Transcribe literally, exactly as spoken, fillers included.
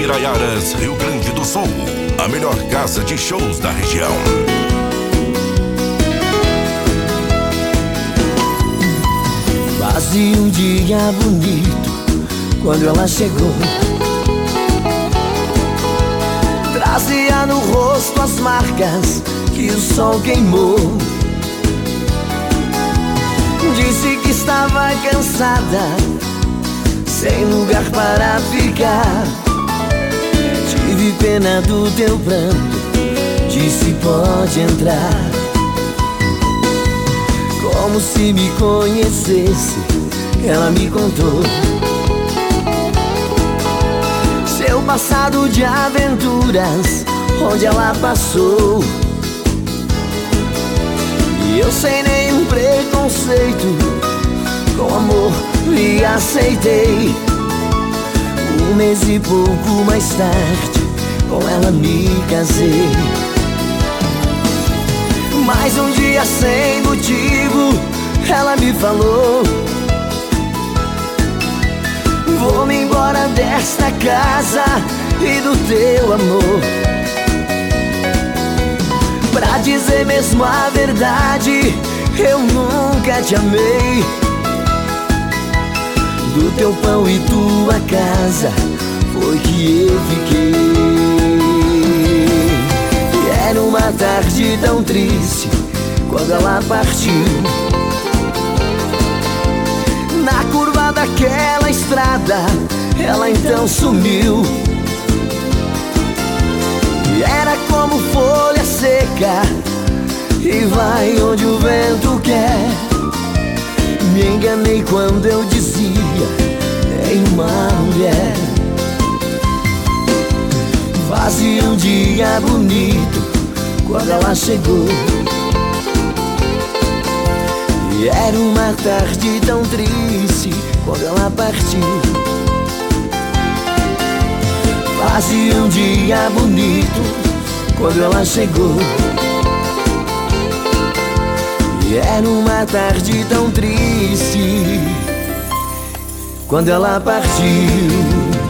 Ibiraiaras, Rio Grande do Sul, a melhor casa de shows da região. Quase um dia bonito quando ela chegou. Trazia no rosto as marcas que o sol queimou. Disse que estava cansada, sem lugar para ficar. Tive pena do teu pranto, disse pode entrar. Como se me conhecesse, ela me contou seu passado de aventuras, onde ela passou. E eu sem nenhum preconceito, com amor lhe aceitei. Um mês e pouco mais tarde, com ela me casei. Mais um dia sem motivo, ela me falou: vou-me embora desta casa e do teu amor. Pra dizer mesmo a verdade, eu nunca te amei. Do teu pão e tua casa foi que eu fiquei. E era uma tarde tão triste quando ela partiu. Na curva daquela estrada, ela então sumiu. E era como folha seca e vai onde o vento quer. Me enganei quando eu dizia em uma mulher. Fazia um dia bonito quando ela chegou. E era uma tarde tão triste quando ela partiu. Fazia um dia bonito quando ela chegou. E era uma tarde tão triste quando ela partiu.